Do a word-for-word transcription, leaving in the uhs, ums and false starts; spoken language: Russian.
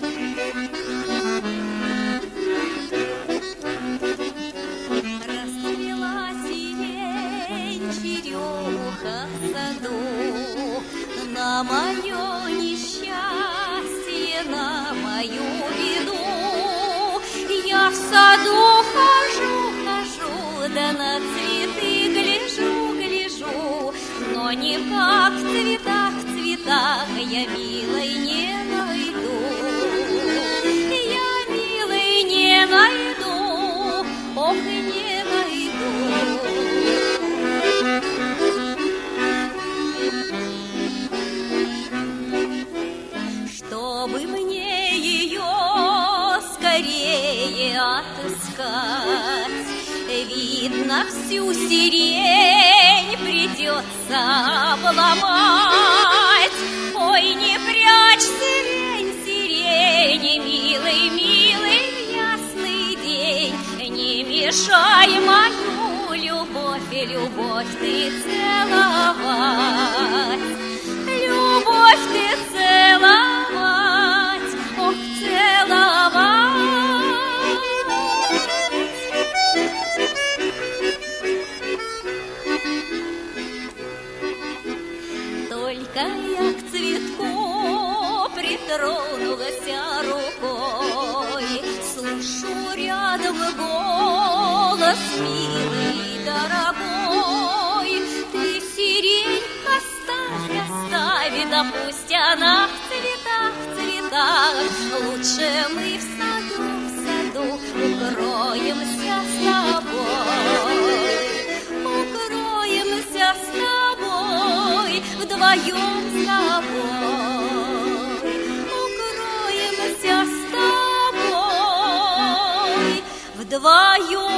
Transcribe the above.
Расцвела сирень, черемуха в саду, на мое несчастье, на мою беду. Я в саду хожу, хожу, да на цветы гляжу, гляжу, но никак в цветах, в цветах я милой не найду. Я милой не найду, ох, не найду. Чтобы мне ее скорее отыскать, видно, всю сирень придется обломать. Ой, не прячь сирень, сирень, милый, милый, в ясный день, не мешай мою любовь, любовь ты целовать, любовь ты целовать, ох, целовать. Только я к цветку притронулась рукой, слышу рядом голос милый, дорогой. Ты сирень оставь, оставь, да пусть она в цветах, в цветах. Лучше мы в саду, в саду укроемся с тобой, укроемся с тобой, вдвоем с тобой, укроемся с тобой, вдвоем.